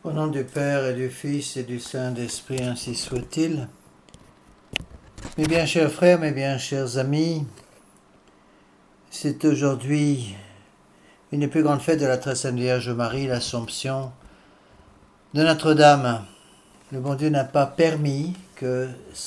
Au nom du Père et du Fils et du Saint-Esprit, ainsi soit-il. Mes bien chers frères, mes bien chers amis, c'est aujourd'hui une des plus grandes fêtes de la très sainte Vierge Marie, l'Assomption de Notre-Dame. Le bon Dieu n'a pas permis que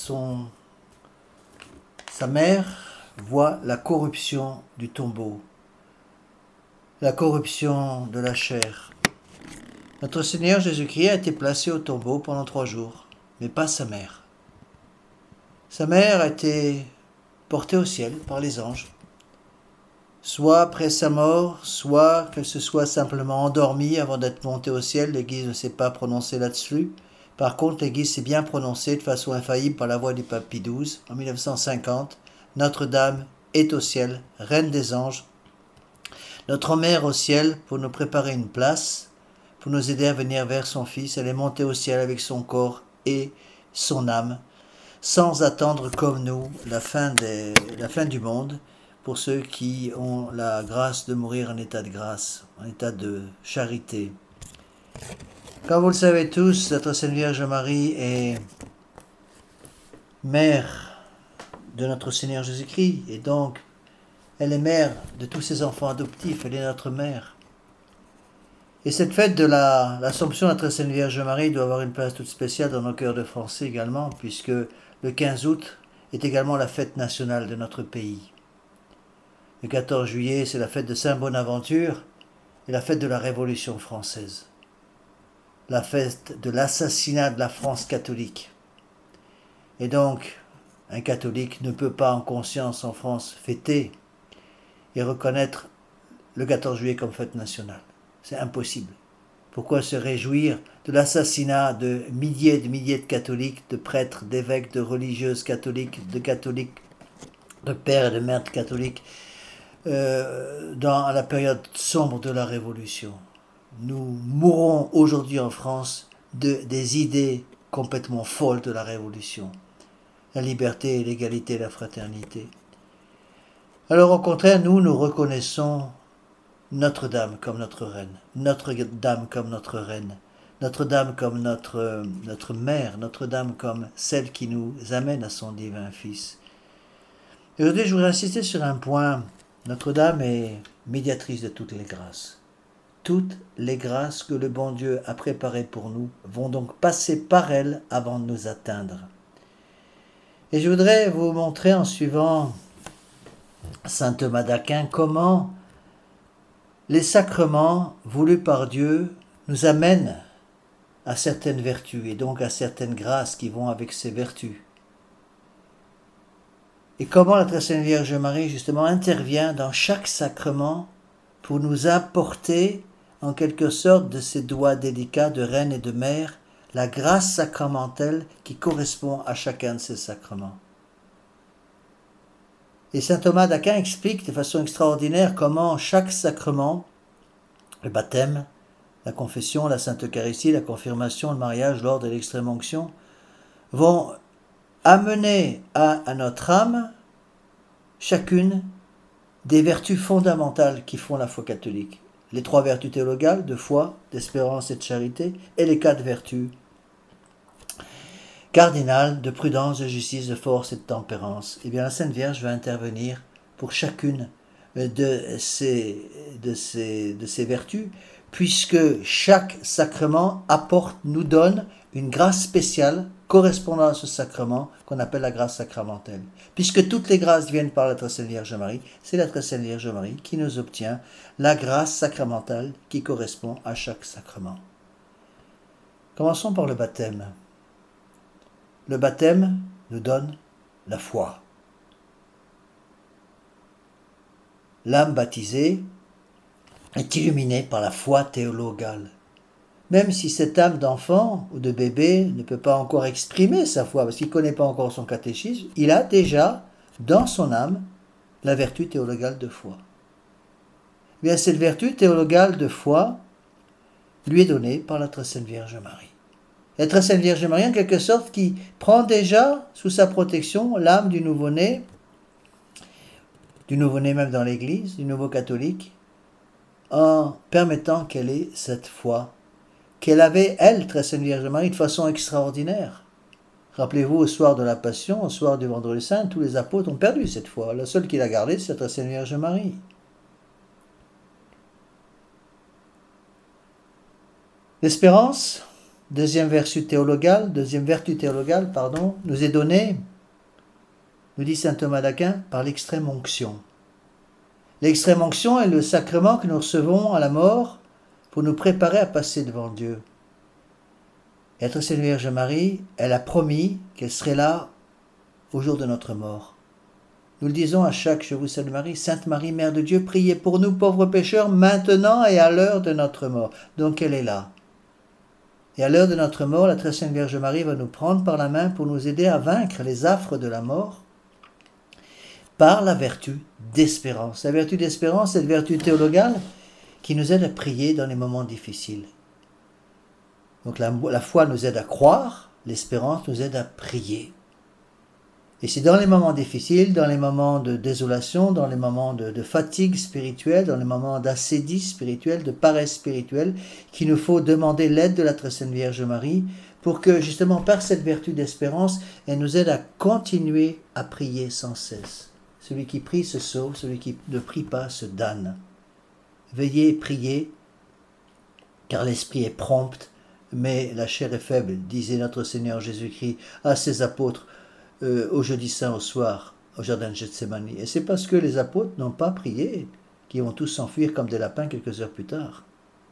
sa mère voie la corruption du tombeau, la corruption de la chair. Notre Seigneur Jésus-Christ a été placé au tombeau pendant 3 jours, mais pas sa mère. Sa mère a été portée au ciel par les anges, soit après sa mort, soit qu'elle se soit simplement endormie avant d'être montée au ciel. L'Église ne s'est pas prononcée là-dessus. Par contre, l'Église s'est bien prononcée de façon infaillible par la voix du pape Pie XII en 1950. Notre-Dame est au ciel, reine des anges, notre mère au ciel pour nous préparer une place, pour nous aider à venir vers son Fils. Elle est montée au ciel avec son corps et son âme, sans attendre comme nous la fin du monde, pour ceux qui ont la grâce de mourir en état de grâce, en état de charité. Comme vous le savez tous, notre Sainte Vierge Marie est mère de notre Seigneur Jésus-Christ, et donc elle est mère de tous ses enfants adoptifs, elle est notre mère. Et cette fête de l'Assomption de notre Sainte Vierge Marie doit avoir une place toute spéciale dans nos cœurs de Français également, puisque le 15 août est également la fête nationale de notre pays. Le 14 juillet, c'est la fête de Saint-Bonaventure et la fête de la Révolution française. La fête de l'assassinat de la France catholique. Et donc, un catholique ne peut pas en conscience en France fêter et reconnaître le 14 juillet comme fête nationale. C'est impossible. Pourquoi se réjouir de l'assassinat de milliers de catholiques, de prêtres, d'évêques, de religieuses catholiques, de pères et de mères catholiques dans la période sombre de la Révolution? Nous mourons aujourd'hui en France des idées complètement folles de la Révolution. La liberté, l'égalité, la fraternité. Alors au contraire, nous reconnaissons Notre-Dame comme notre reine, Notre-Dame comme notre reine, Notre-Dame comme notre mère, Notre-Dame comme celle qui nous amène à son divin Fils. Et aujourd'hui, je voudrais insister sur un point. Notre-Dame est médiatrice de toutes les grâces. Toutes les grâces que le bon Dieu a préparées pour nous vont donc passer par elle avant de nous atteindre. Et je voudrais vous montrer en suivant saint Thomas d'Aquin comment les sacrements voulus par Dieu nous amènent à certaines vertus et donc à certaines grâces qui vont avec ces vertus. Et comment la très sainte Vierge Marie justement intervient dans chaque sacrement pour nous apporter en quelque sorte de ses doigts délicats de reine et de mère la grâce sacramentelle qui correspond à chacun de ces sacrements. Et saint Thomas d'Aquin explique de façon extraordinaire comment chaque sacrement, le baptême, la confession, la sainte Eucharistie, la confirmation, le mariage, l'ordre et l'extrême-onction, vont amener à notre âme chacune des vertus fondamentales qui font la foi catholique. Les 3 vertus théologales de foi, d'espérance et de charité, et les 4 vertus cardinales de prudence, de justice, de force et de tempérance. Eh bien, la Sainte Vierge va intervenir pour chacune de ces vertus, puisque chaque sacrement nous donne une grâce spéciale correspondant à ce sacrement qu'on appelle la grâce sacramentelle. Puisque toutes les grâces viennent par la très sainte Vierge Marie, c'est la très sainte Vierge Marie qui nous obtient la grâce sacramentale qui correspond à chaque sacrement. Commençons par le baptême. Le baptême nous donne la foi. L'âme baptisée est illuminée par la foi théologale. Même si cette âme d'enfant ou de bébé ne peut pas encore exprimer sa foi, parce qu'il ne connaît pas encore son catéchisme, il a déjà dans son âme la vertu théologale de foi. Eh bien, cette vertu théologale de foi lui est donnée par la très sainte Vierge Marie. La très sainte Vierge Marie, en quelque sorte, qui prend déjà sous sa protection l'âme du nouveau-né même dans l'Église, du nouveau catholique, en permettant qu'elle ait cette foi, qu'elle avait, elle, très sainte Vierge Marie, de façon extraordinaire. Rappelez-vous, au soir de la Passion, au soir du Vendredi Saint, tous les apôtres ont perdu cette foi. La seule qui l'a gardée, c'est la très sainte Vierge Marie. L'espérance, deuxième vertu théologale, nous est donnée, nous dit saint Thomas d'Aquin, par l'extrême onction. L'extrême onction est le sacrement que nous recevons à la mort pour nous préparer à passer devant Dieu. Et la très sainte Vierge Marie, elle a promis qu'elle serait là au jour de notre mort. Nous le disons à chaque Je vous salue Marie, Sainte Marie, Mère de Dieu, priez pour nous pauvres pécheurs, maintenant et à l'heure de notre mort. Donc elle est là. Et à l'heure de notre mort, la très sainte Vierge Marie va nous prendre par la main pour nous aider à vaincre les affres de la mort par la vertu d'espérance. La vertu d'espérance, cette vertu théologale qui nous aide à prier dans les moments difficiles. Donc la foi nous aide à croire, l'espérance nous aide à prier. Et c'est dans les moments difficiles, dans les moments de désolation, dans les moments de fatigue spirituelle, dans les moments d'assédie spirituelle, de paresse spirituelle, qu'il nous faut demander l'aide de la très sainte Vierge Marie pour que justement par cette vertu d'espérance, elle nous aide à continuer à prier sans cesse. Celui qui prie se sauve, celui qui ne prie pas se damne. Veillez et priez, car l'esprit est prompt, mais la chair est faible, disait notre Seigneur Jésus-Christ à ses apôtres au jeudi saint au soir, au jardin de Gethsémani. Et c'est parce que les apôtres n'ont pas prié qu'ils vont tous s'enfuir comme des lapins quelques heures plus tard.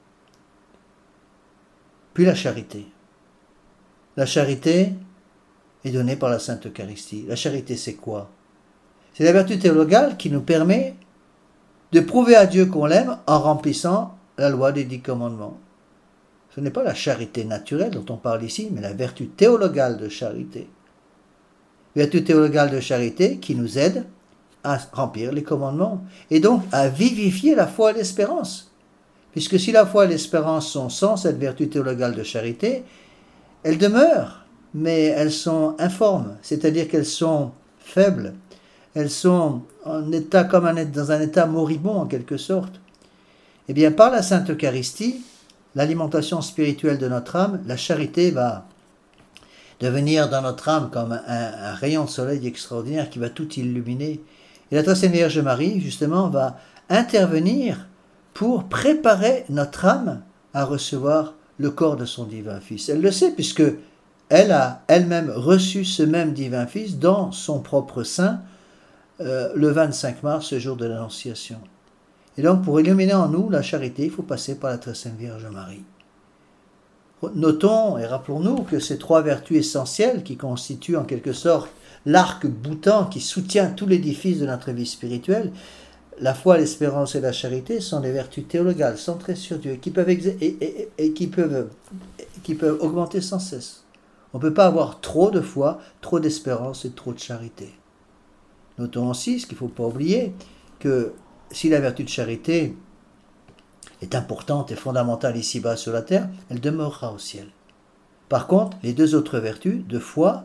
Puis la charité. La charité est donnée par la Sainte Eucharistie. La charité, c'est quoi? C'est la vertu théologale qui nous permet de prouver à Dieu qu'on l'aime en remplissant la loi des 10 commandements. Ce n'est pas la charité naturelle dont on parle ici, mais la vertu théologale de charité. Vertu théologale de charité qui nous aide à remplir les commandements et donc à vivifier la foi et l'espérance. Puisque si la foi et l'espérance sont sans cette vertu théologale de charité, elles demeurent, mais elles sont informes, c'est-à-dire qu'elles sont faibles, elles sont en état, dans un état moribond en quelque sorte. Eh bien, par la Sainte Eucharistie, l'alimentation spirituelle de notre âme, la charité va devenir dans notre âme comme un rayon de soleil extraordinaire qui va tout illuminer. Et la très sainte Vierge Marie, justement, va intervenir pour préparer notre âme à recevoir le corps de son divin Fils. Elle le sait puisque elle a elle-même reçu ce même divin Fils dans son propre sein le 25 mars, ce jour de l'Annonciation. Et donc, pour illuminer en nous la charité, il faut passer par la très sainte Vierge Marie. Notons et rappelons-nous que ces 3 vertus essentielles qui constituent en quelque sorte l'arc boutant qui soutient tout l'édifice de notre vie spirituelle, la foi, l'espérance et la charité sont des vertus théologales centrées sur Dieu qui peuvent augmenter sans cesse. On ne peut pas avoir trop de foi, trop d'espérance et trop de charité. Notons aussi, ce qu'il ne faut pas oublier, que si la vertu de charité est importante et fondamentale ici-bas sur la terre, elle demeurera au ciel. Par contre, les 2 autres vertus de foi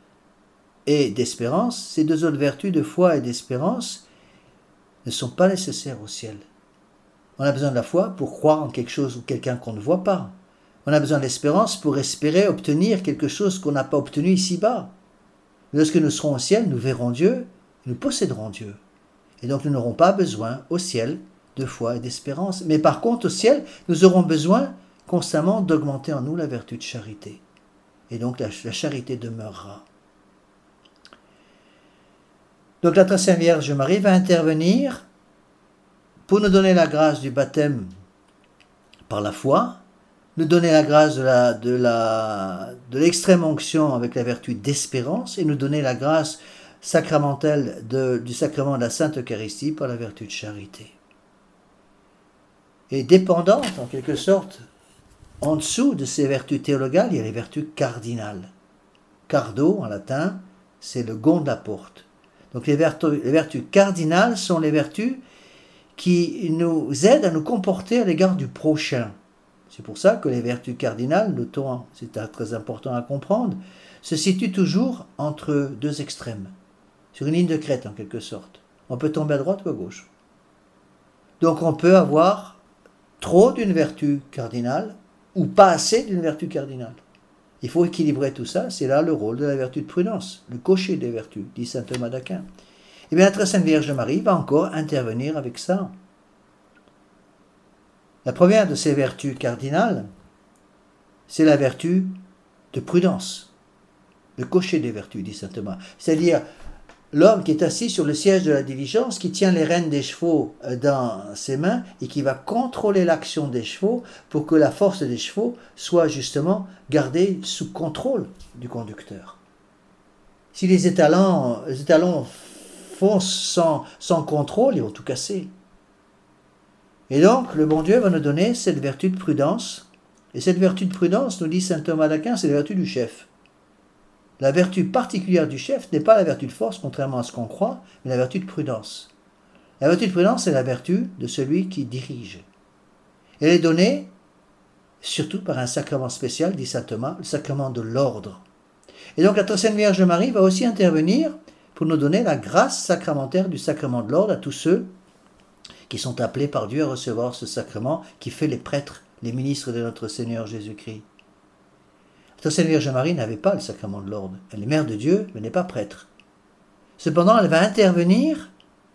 et d'espérance, ces 2 autres vertus de foi et d'espérance ne sont pas nécessaires au ciel. On a besoin de la foi pour croire en quelque chose ou quelqu'un qu'on ne voit pas. On a besoin de l'espérance pour espérer obtenir quelque chose qu'on n'a pas obtenu ici-bas. Lorsque nous serons au ciel, nous verrons Dieu, nous posséderons Dieu. Et donc nous n'aurons pas besoin au ciel de foi et d'espérance. Mais par contre, au ciel, nous aurons besoin constamment d'augmenter en nous la vertu de charité. Et donc la charité demeurera. Donc la très sainte Vierge Marie va intervenir pour nous donner la grâce du baptême par la foi, nous donner la grâce de l'extrême onction avec la vertu d'espérance et nous donner la grâce sacramentelle du sacrement de la Sainte Eucharistie par la vertu de charité. Et dépendante, en quelque sorte, en dessous de ces vertus théologales, il y a les vertus cardinales. Cardo, en latin, c'est le gonds de la porte. Donc les vertus cardinales sont les vertus qui nous aident à nous comporter à l'égard du prochain. C'est pour ça que les vertus cardinales, notons, c'est très important à comprendre, se situent toujours entre 2 extrêmes, sur une ligne de crête en quelque sorte. On peut tomber à droite ou à gauche. Donc on peut avoir trop d'une vertu cardinale ou pas assez d'une vertu cardinale. Il faut équilibrer tout ça, c'est là le rôle de la vertu de prudence, le cocher des vertus, dit saint Thomas d'Aquin. Et bien la très sainte Vierge Marie va encore intervenir avec ça. La première de ces vertus cardinales, c'est la vertu de prudence, le cocher des vertus, dit saint Thomas. C'est-à-dire l'homme qui est assis sur le siège de la diligence, qui tient les rênes des chevaux dans ses mains et qui va contrôler l'action des chevaux pour que la force des chevaux soit justement gardée sous contrôle du conducteur. Si les étalons foncent sans contrôle, ils vont tout casser. Et donc, le bon Dieu va nous donner cette vertu de prudence. Et cette vertu de prudence, nous dit saint Thomas d'Aquin, c'est la vertu du chef. La vertu particulière du chef n'est pas la vertu de force, contrairement à ce qu'on croit, mais la vertu de prudence. La vertu de prudence, c'est la vertu de celui qui dirige. Elle est donnée surtout par un sacrement spécial, dit saint Thomas, le sacrement de l'ordre. Et donc la très sainte Vierge Marie va aussi intervenir pour nous donner la grâce sacramentaire du sacrement de l'ordre à tous ceux qui sont appelés par Dieu à recevoir ce sacrement qui fait les prêtres, les ministres de notre Seigneur Jésus-Christ. La Sainte Vierge Marie n'avait pas le sacrement de l'ordre. Elle est mère de Dieu, mais n'est pas prêtre. Cependant, elle va intervenir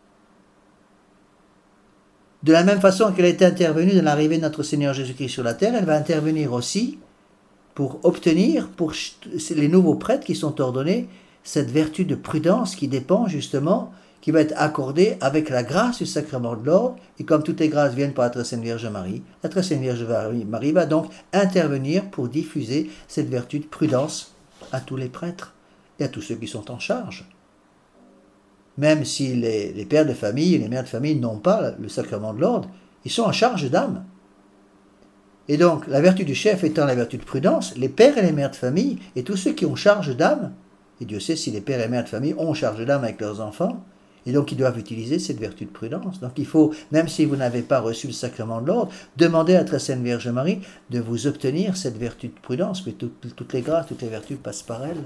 de la même façon qu'elle est intervenue dans l'arrivée de notre Seigneur Jésus-Christ sur la terre. Elle va intervenir aussi pour obtenir, pour les nouveaux prêtres qui sont ordonnés, cette vertu de prudence qui dépend justement, qui va être accordée avec la grâce du sacrement de l'ordre. Et comme toutes les grâces viennent par la très sainte Vierge Marie, la très sainte Vierge Marie va donc intervenir pour diffuser cette vertu de prudence à tous les prêtres et à tous ceux qui sont en charge. Même si les pères de famille et les mères de famille n'ont pas le sacrement de l'ordre, ils sont en charge d'âme. Et donc, la vertu du chef étant la vertu de prudence, les pères et les mères de famille et tous ceux qui ont charge d'âme, et Dieu sait si les pères et mères de famille ont charge d'âme avec leurs enfants, et donc ils doivent utiliser cette vertu de prudence. Donc il faut, même si vous n'avez pas reçu le sacrement de l'ordre, demander à la très sainte Vierge Marie de vous obtenir cette vertu de prudence, mais toutes les grâces, toutes les vertus passent par elle.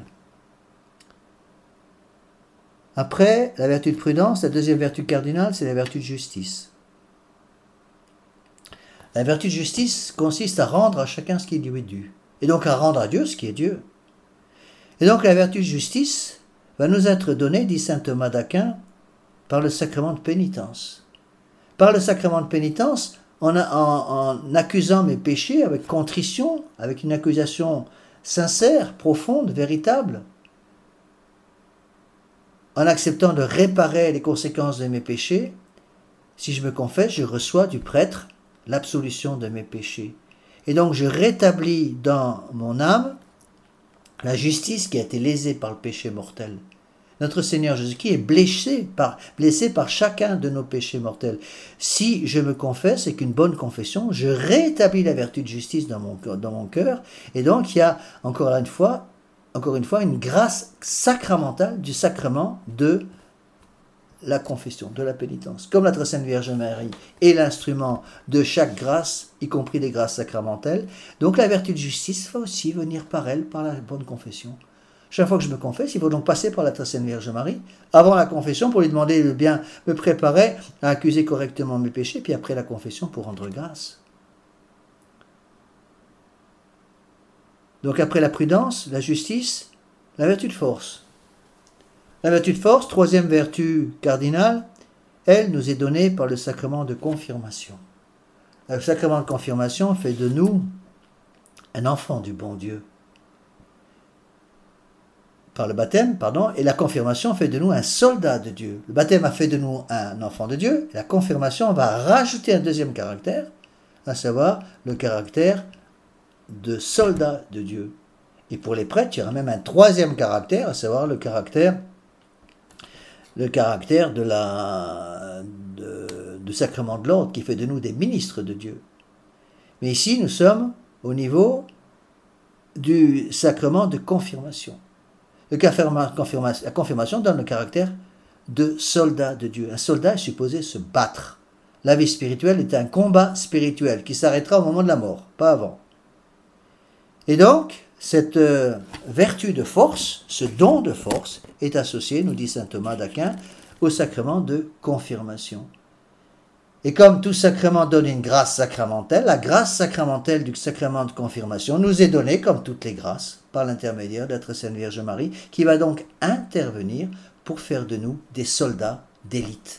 Après, la vertu de prudence, la deuxième vertu cardinale, c'est la vertu de justice. La vertu de justice consiste à rendre à chacun ce qui lui est dû, et donc à rendre à Dieu ce qui est Dieu. Et donc la vertu de justice va nous être donnée, dit saint Thomas d'Aquin, par le sacrement de pénitence. Par le sacrement de pénitence, en accusant mes péchés avec contrition, avec une accusation sincère, profonde, véritable, en acceptant de réparer les conséquences de mes péchés, si je me confesse, je reçois du prêtre l'absolution de mes péchés. Et donc je rétablis dans mon âme la justice qui a été lésée par le péché mortel. Notre Seigneur Jésus-Christ est blessé par chacun de nos péchés mortels. Si je me confesse avec une bonne confession, je rétablis la vertu de justice dans mon cœur. Et donc il y a encore une fois une grâce sacramentale du sacrement de la confession, de la pénitence. Comme la très sainte Vierge Marie est l'instrument de chaque grâce, y compris des grâces sacramentelles, donc la vertu de justice va aussi venir par elle, par la bonne confession. Chaque fois que je me confesse, il faut donc passer par la très sainte Vierge Marie, avant la confession pour lui demander de bien me préparer à accuser correctement mes péchés, puis après la confession pour rendre grâce. Donc après la prudence, la justice, la vertu de force. La vertu de force, troisième vertu cardinale, elle nous est donnée par le sacrement de confirmation. Le sacrement de confirmation fait de nous un enfant du bon Dieu. Par le baptême, et la confirmation fait de nous un soldat de Dieu. Le baptême a fait de nous un enfant de Dieu, et la confirmation va rajouter un deuxième caractère, à savoir le caractère de soldat de Dieu. Et pour les prêtres, il y aura même un troisième caractère, à savoir le caractère du sacrement de l'ordre, qui fait de nous des ministres de Dieu. Mais ici, nous sommes au niveau du sacrement de confirmation. La confirmation donne le caractère de soldat de Dieu. Un soldat est supposé se battre. La vie spirituelle est un combat spirituel qui s'arrêtera au moment de la mort, pas avant. Et donc, cette vertu de force, ce don de force, est associé, nous dit saint Thomas d'Aquin, au sacrement de confirmation. Et comme tout sacrement donne une grâce sacramentelle, la grâce sacramentelle du sacrement de confirmation nous est donnée, comme toutes les grâces, par l'intermédiaire de la Très Sainte Vierge Marie, qui va donc intervenir pour faire de nous des soldats d'élite.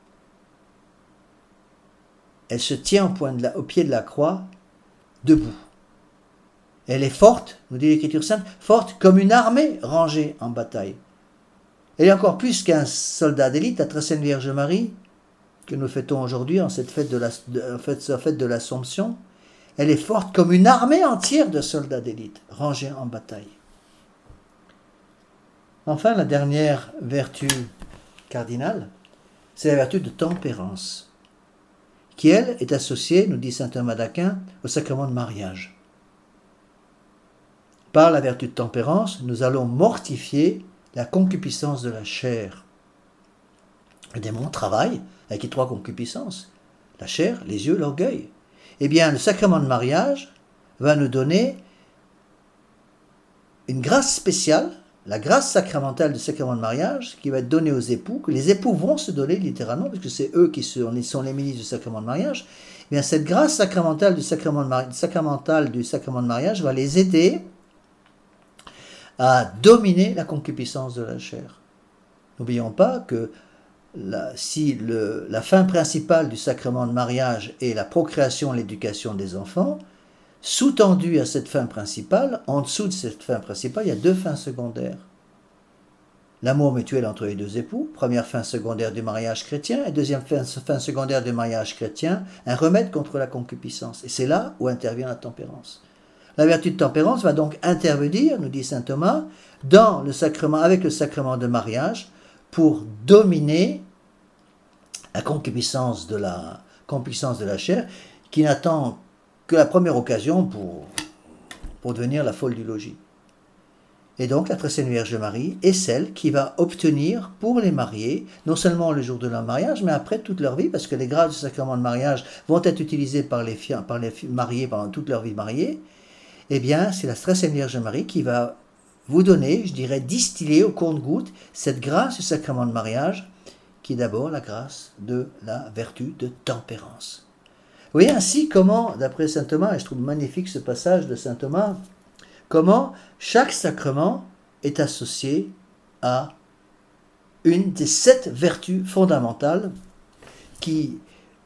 Elle se tient au pied de la croix, debout. Elle est forte, nous dit l'Écriture sainte, forte comme une armée rangée en bataille. Elle est encore plus qu'un soldat d'élite, la Très Sainte Vierge Marie, que nous fêtons aujourd'hui en cette fête de l'Assomption. Elle est forte comme une armée entière de soldats d'élite, rangés en bataille. Enfin, la dernière vertu cardinale, c'est la vertu de tempérance, qui, elle, est associée, nous dit saint Thomas d'Aquin, au sacrement de mariage. Par la vertu de tempérance, nous allons mortifier la concupiscence de la chair. Le démon travaille avec les trois concupiscences, la chair, les yeux, l'orgueil. Eh bien, le sacrement de mariage va nous donner une grâce spéciale, la grâce sacramentale du sacrement de mariage, qui va être donnée aux époux, que les époux vont se donner littéralement, parce que c'est eux qui sont les ministres du sacrement de mariage. Eh bien, cette grâce sacramentale du sacrement de mariage va les aider à dominer la concupiscence de la chair. N'oublions pas que si la fin principale du sacrement de mariage est la procréation et l'éducation des enfants, sous-tendu à cette fin principale, en dessous de cette fin principale, il y a deux fins secondaires. L'amour mutuel entre les deux époux, première fin secondaire du mariage chrétien, et deuxième fin secondaire du mariage chrétien, un remède contre la concupiscence. Et c'est là où intervient la tempérance. La vertu de tempérance va donc intervenir, nous dit saint Thomas, avec le sacrement de mariage, pour dominer la concupiscence de la chair, qui n'attend que la première occasion pour devenir la folle du logis. Et donc la Très Sainte Vierge Marie est celle qui va obtenir pour les mariés, non seulement le jour de leur mariage, mais après toute leur vie, parce que les grâces du sacrement de mariage vont être utilisées par les mariés pendant toute leur vie mariée. Eh bien, c'est la Très Sainte Vierge Marie qui va vous donner, je dirais, distiller au compte-gouttes cette grâce du sacrement de mariage, qui est d'abord la grâce de la vertu de tempérance. Vous voyez ainsi comment, d'après saint Thomas, et je trouve magnifique ce passage de saint Thomas, comment chaque sacrement est associé à une des 7 vertus fondamentales qui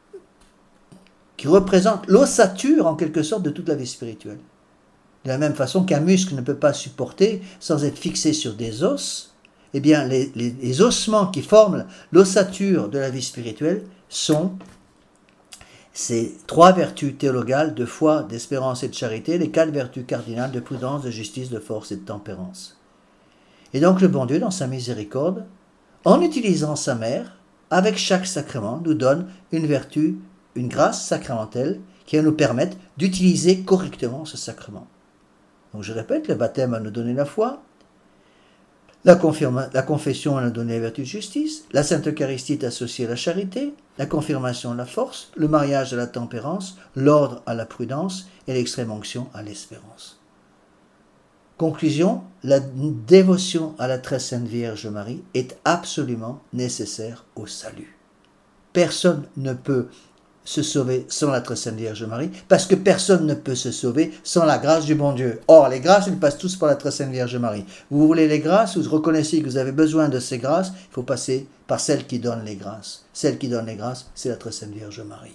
représente l'ossature en quelque sorte de toute la vie spirituelle. De la même façon qu'un muscle ne peut pas supporter sans être fixé sur des os, eh bien les ossements qui forment l'ossature de la vie spirituelle sont ces 3 vertus théologales de foi, d'espérance et de charité, les 4 vertus cardinales de prudence, de justice, de force et de tempérance. Et donc le bon Dieu, dans sa miséricorde, en utilisant sa mère, avec chaque sacrement, nous donne une vertu, une grâce sacramentelle qui va nous permettre d'utiliser correctement ce sacrement. Donc je répète, le baptême va nous donner la foi, la confession va nous donner la vertu de justice, la Sainte Eucharistie est associée à la charité, la confirmation à la force, le mariage à la tempérance, l'ordre à la prudence et l'extrême onction à l'espérance. Conclusion, la dévotion à la Très Sainte Vierge Marie est absolument nécessaire au salut. Personne ne peut se sauver sans la Très Sainte Vierge Marie, parce que personne ne peut se sauver sans la grâce du bon Dieu. Or, les grâces, ils passent tous par la Très Sainte Vierge Marie. Vous voulez les grâces, vous reconnaissez que vous avez besoin de ces grâces, il faut passer par celle qui donne les grâces. Celle qui donne les grâces, c'est la Très Sainte Vierge Marie.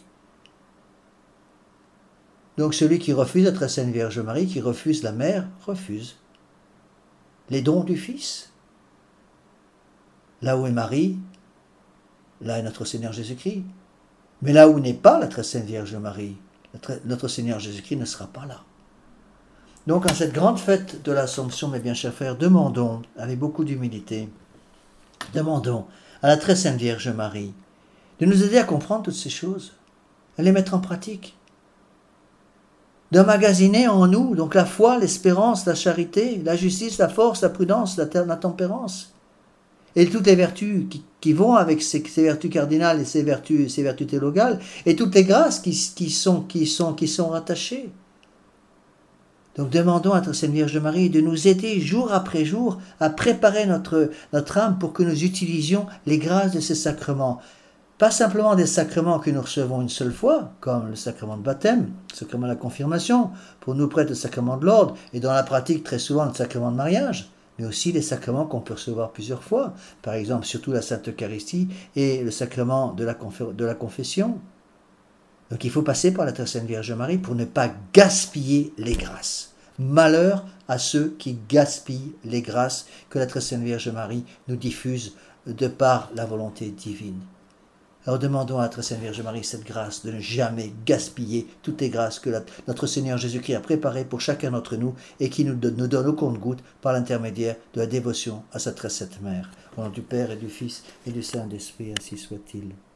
Donc celui qui refuse la Très Sainte Vierge Marie, qui refuse la mère, refuse les dons du Fils. Là où est Marie, là est notre Seigneur Jésus-Christ. Mais là où n'est pas la Très Sainte Vierge Marie, notre Seigneur Jésus-Christ ne sera pas là. Donc en cette grande fête de l'Assomption, mes bien chers frères, demandons, avec beaucoup d'humilité, demandons à la Très Sainte Vierge Marie de nous aider à comprendre toutes ces choses, à les mettre en pratique, d'emmagasiner en nous donc la foi, l'espérance, la charité, la justice, la force, la prudence, la tempérance, et toutes les vertus qui vont avec ces vertus cardinales et ces vertus théologales, et toutes les grâces qui sont rattachées. Donc demandons à Sainte Vierge Marie de nous aider jour après jour à préparer notre âme pour que nous utilisions les grâces de ces sacrements. pas simplement des sacrements que nous recevons une seule fois, comme le sacrement de baptême, le sacrement de la confirmation, pour nous prêtres le sacrement de l'ordre, et dans la pratique très souvent le sacrement de mariage, mais aussi les sacrements qu'on peut recevoir plusieurs fois, par exemple surtout la Sainte Eucharistie et le sacrement de la confession. Donc il faut passer par la très sainte Vierge Marie pour ne pas gaspiller les grâces. Malheur à ceux qui gaspillent les grâces que la très sainte Vierge Marie nous diffuse de par la volonté divine. Alors demandons à la très sainte Vierge Marie cette grâce de ne jamais gaspiller toutes les grâces que notre Seigneur Jésus-Christ a préparées pour chacun d'entre nous et qui nous donne au compte-gouttes par l'intermédiaire de la dévotion à sa très sainte mère. Au nom du Père et du Fils et du Saint-Esprit, ainsi soit-il.